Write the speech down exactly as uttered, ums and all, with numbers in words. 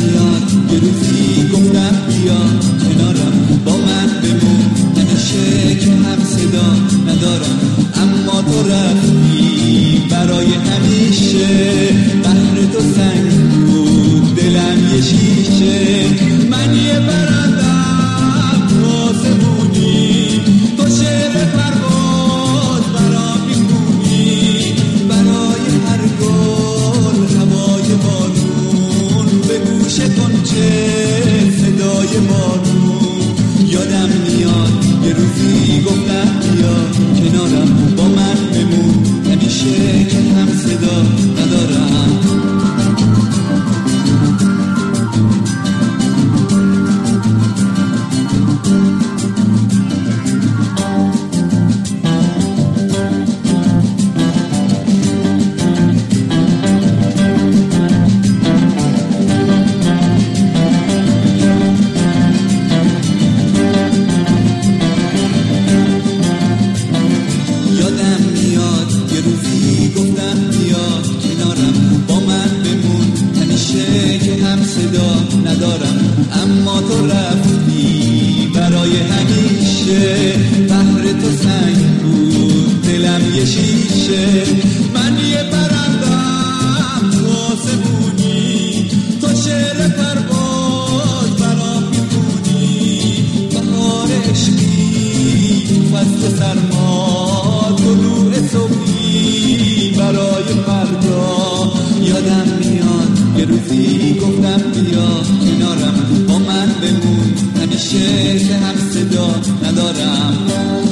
میاد یه روزی گفتم بیا کنارم با من بمون، همیشه که هم صدا ندارم اما تو رفتی برای همیشه. بحر تو سنگ بود دلم یه شیشه، من یه برندم واسه بودی، تو شعر پرواز برام میخونی، برای هر گل هوای بارون به گوش کنچه صدای بارون. یادم میاد یه روزی گفتم بیا کنارم با من بمون، همیشه که هم صدا ندارم. اما تو رفتی برای همیشه. بحر تو سنگ بود دلم یه شیشه، من یه برندم واسه بودی، تو شعر پرواز برام میخونی، بهار عشقی فصل سرما طلوع صبحی برای فردا. یادم میاد یه روزی گفتم بیا کنارم با من بمون، همیشه که هم صدا ندارم.